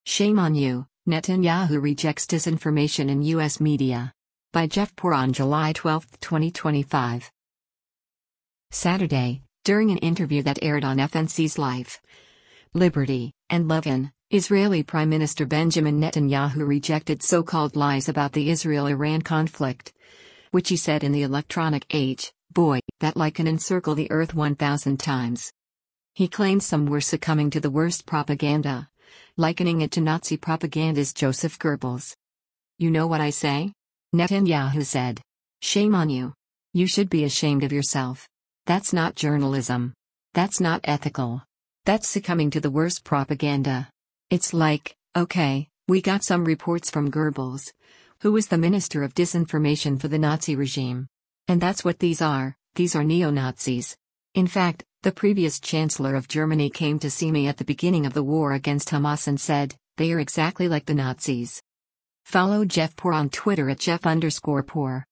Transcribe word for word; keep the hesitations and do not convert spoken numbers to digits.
Shame on you, Netanyahu rejects disinformation in U S media. By Jeff Poor on July twelfth, twenty twenty-five. Saturday, during an interview that aired on F N C's Life, Liberty, and Levin, Israeli Prime Minister Benjamin Netanyahu rejected so-called lies about the Israel-Iran conflict, which he said in the electronic age, boy, that lie can encircle the earth one thousand times. He claimed some were succumbing to the worst propaganda, likening it to Nazi propagandist Joseph Goebbels. You know what I say? Netanyahu said. Shame on you. You should be ashamed of yourself. That's not journalism. That's not ethical. That's succumbing to the worst propaganda. It's like, okay, we got some reports from Goebbels, who was the minister of disinformation for the Nazi regime. And that's what these are, these are neo-Nazis. In fact, the previous Chancellor of Germany came to see me at the beginning of the war against Hamas and said, they are exactly like the Nazis. Follow Jeff Poor on Twitter at Jeff underscore Poor.